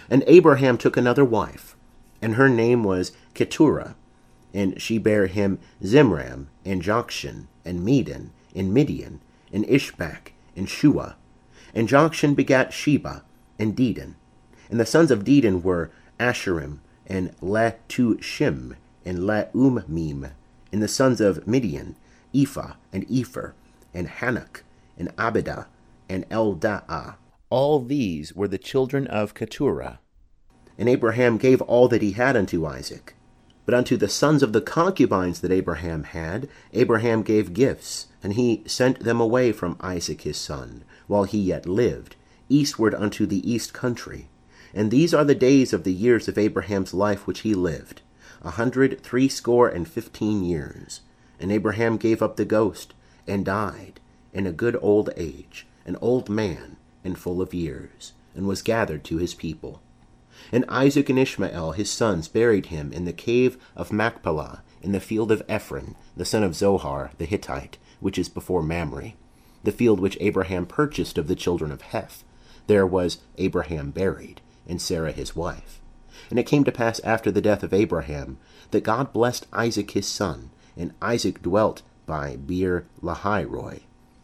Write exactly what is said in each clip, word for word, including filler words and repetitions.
And Abraham took another wife, and her name was Keturah, and she bare him Zimram, and Jokshan, and Medan, and Midian, and Ishbak, and Shua. And Jokshan begat Sheba, and Dedan. And the sons of Dedan were Asherim, and Letushim, and Leummim. And the sons of Midian, Ephah, and Epher, and Hanok, and Abidah, and Eldaah. All these were the children of Keturah. And Abraham gave all that he had unto Isaac. But unto the sons of the concubines that Abraham had, Abraham gave gifts, and he sent them away from Isaac his son, while he yet lived, eastward unto the east country. And these are the days of the years of Abraham's life which he lived, a hundred threescore and fifteen years. And Abraham gave up the ghost, and died, in a good old age, an old man, and full of years, and was gathered to his people. And Isaac and Ishmael his sons buried him in the cave of Machpelah, in the field of Ephron, the son of Zohar the Hittite, which is before Mamre, the field which Abraham purchased of the children of Heth. There was Abraham buried, and Sarah his wife. And it came to pass after the death of Abraham, that God blessed Isaac his son, and Isaac dwelt by Beer Lahairoi.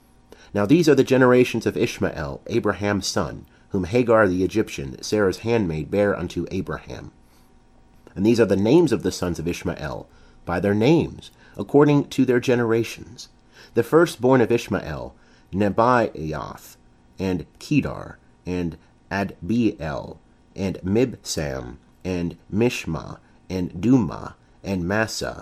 Now these are the generations of Ishmael, Abraham's son, whom Hagar the Egyptian, Sarah's handmaid, bare unto Abraham. And these are the names of the sons of Ishmael, by their names, according to their generations. The firstborn of Ishmael, Nebaioth, and Kedar, and Adbeel, and Mibsam, and Mishma, and Dumah, and Massa,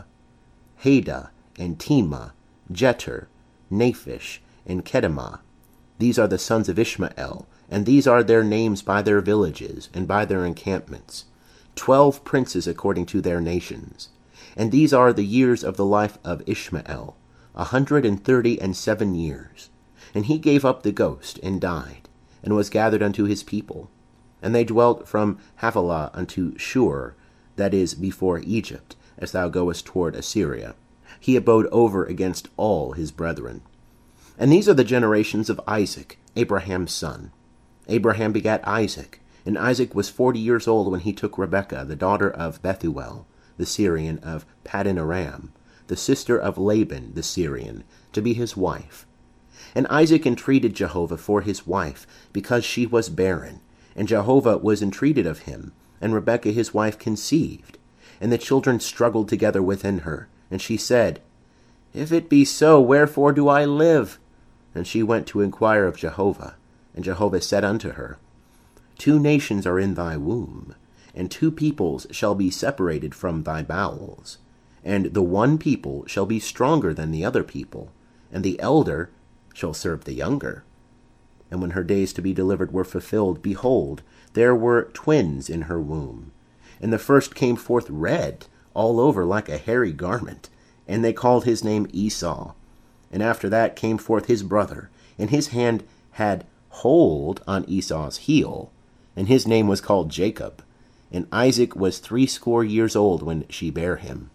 Hada, and Tema, Jeter, Naphish, and Kedemah. These are the sons of Ishmael, and these are their names by their villages, and by their encampments, twelve princes according to their nations. And these are the years of the life of Ishmael, a hundred and thirty and seven years. And he gave up the ghost, and died, and was gathered unto his people. And they dwelt from Havilah unto Shur, that is before Egypt, as thou goest toward Assyria. He abode over against all his brethren. And these are the generations of Isaac, Abraham's son. Abraham begat Isaac, and Isaac was forty years old when he took Rebekah, the daughter of Bethuel, the Syrian of Paddan Aram, the sister of Laban the Syrian, to be his wife. And Isaac entreated Jehovah for his wife, because she was barren, and Jehovah was entreated of him, and Rebekah his wife conceived. And the children struggled together within her, and she said, If it be so, wherefore do I live? And she went to inquire of Jehovah. And Jehovah said unto her, Two nations are in thy womb, and two peoples shall be separated from thy bowels. And the one people shall be stronger than the other people, and the elder shall serve the younger. And when her days to be delivered were fulfilled, behold, there were twins in her womb. And the first came forth red, all over like a hairy garment, and they called his name Esau. And after that came forth his brother, and his hand had hold on Esau's heel, and his name was called Jacob. And Isaac was threescore years old when she bare him.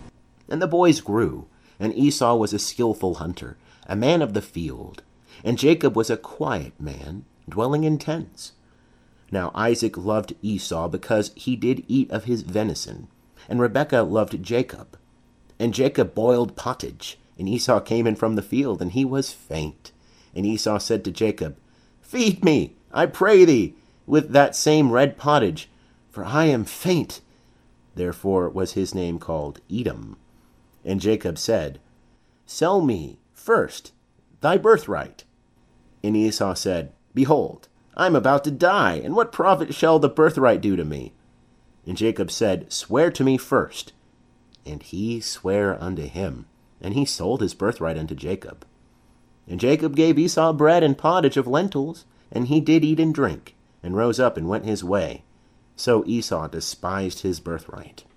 And the boys grew, and Esau was a skillful hunter, a man of the field, and Jacob was a quiet man, dwelling in tents. Now Isaac loved Esau because he did eat of his venison, and Rebekah loved Jacob. And Jacob boiled pottage, and Esau came in from the field, and he was faint. And Esau said to Jacob, Feed me, I pray thee, with that same red pottage, for I am faint. Therefore was his name called Edom. And Jacob said, Sell me first thy birthright. And Esau said, Behold, I am about to die, and what profit shall the birthright do to me? And Jacob said, Swear to me first. And he sware unto him, and he sold his birthright unto Jacob. And Jacob gave Esau bread and pottage of lentils, and he did eat and drink, and rose up and went his way. So Esau despised his birthright.